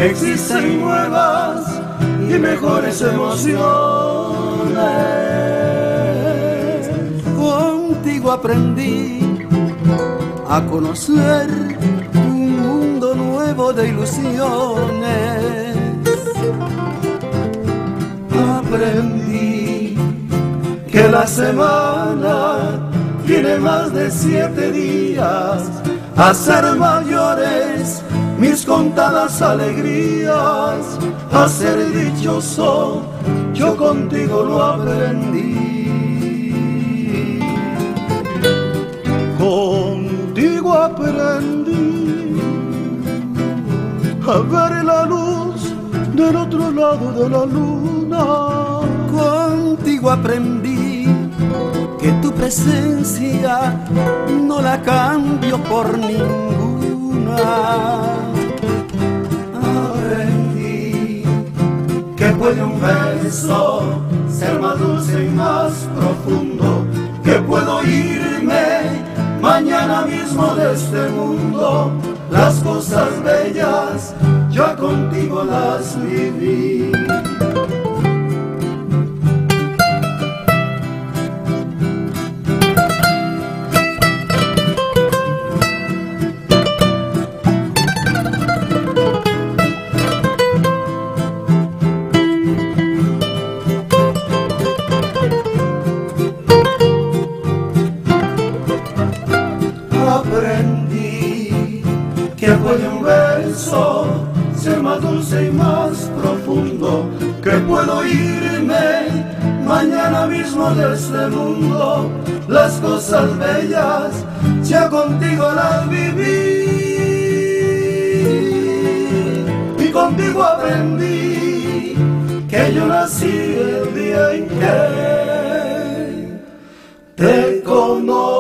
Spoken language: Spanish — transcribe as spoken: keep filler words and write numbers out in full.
existen nuevas y mejores emociones. Contigo aprendí a conocer un mundo nuevo de ilusiones. Aprendí que la semana tiene más de siete días, a ser mayores mis contadas alegrías, a ser dichoso yo contigo lo aprendí. Contigo aprendí a ver la luz del otro lado de la luna. Contigo aprendí que tu presencia no la cambio por ninguna. Aprendí que puede un beso ser más dulce y más profundo, que puedo irme mañana mismo de este mundo. Las cosas bellas ya contigo las viví. Aprendí que puede un beso ser más dulce y más profundo, que puedo irme mañana mismo de este mundo. Las cosas bellas ya contigo las viví, y contigo aprendí que yo nací el día en que te conocí.